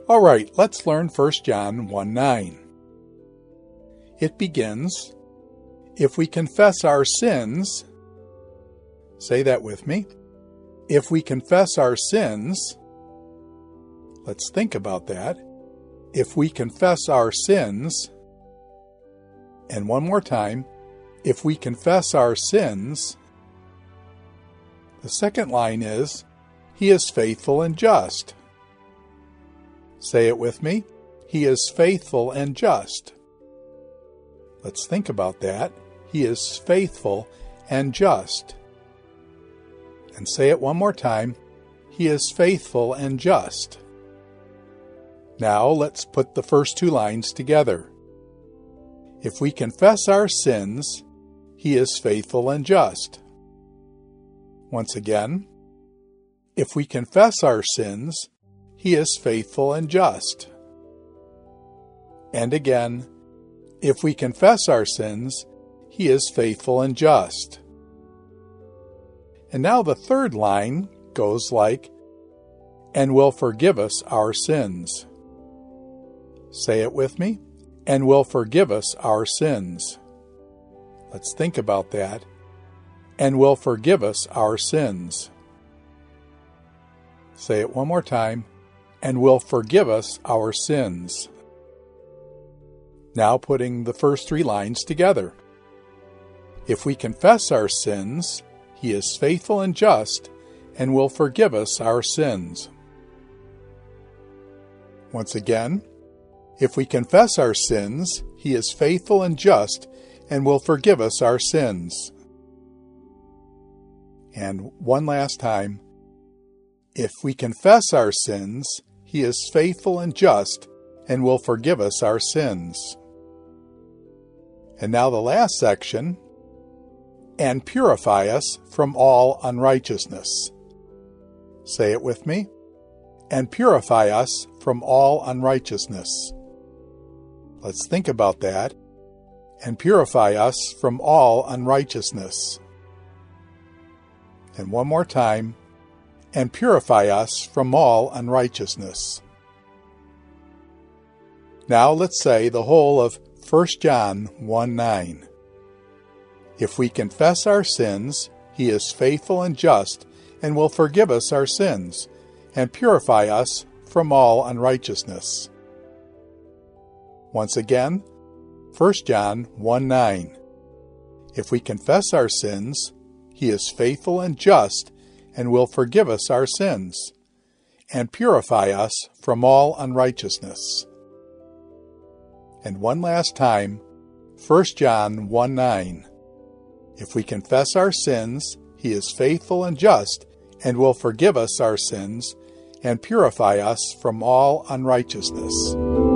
All right, let's learn 1 John 1:9. It begins, if we confess our sins, say that with me. If we confess our sins, let's think about that. If we confess our sins, and one more time, if we confess our sins, the second line is, He is faithful and just. Say it with me. He is faithful and just. Let's think about that. He is faithful and just. And say it one more time. He is faithful and just. Now let's put the first two lines together. If we confess our sins, He is faithful and just. Once again, if we confess our sins, He is faithful and just. And again, if we confess our sins, He is faithful and just. And now the third line goes like, and will forgive us our sins. Say it with me, and will forgive us our sins. Let's think about that. And will forgive us our sins. Say it one more time, and will forgive us our sins. Now putting the first three lines together. If we confess our sins, He is faithful and just, and will forgive us our sins. Once again, if we confess our sins, He is faithful and just, and will forgive us our sins. And one last time, if we confess our sins, He is faithful and just, and will forgive us our sins. And now the last section, and purify us from all unrighteousness. Say it with me. And purify us from all unrighteousness. Let's think about that. And purify us from all unrighteousness. And one more time. And purify us from all unrighteousness. Now let's say the whole of 1 John 1:9. If we confess our sins, He is faithful and just, and will forgive us our sins, and purify us from all unrighteousness. Once again, 1 John 1:9. If we confess our sins, He is faithful and just, and will forgive us our sins, and purify us from all unrighteousness. And one last time, 1 John 1:9. If we confess our sins, He is faithful and just, and will forgive us our sins, and purify us from all unrighteousness.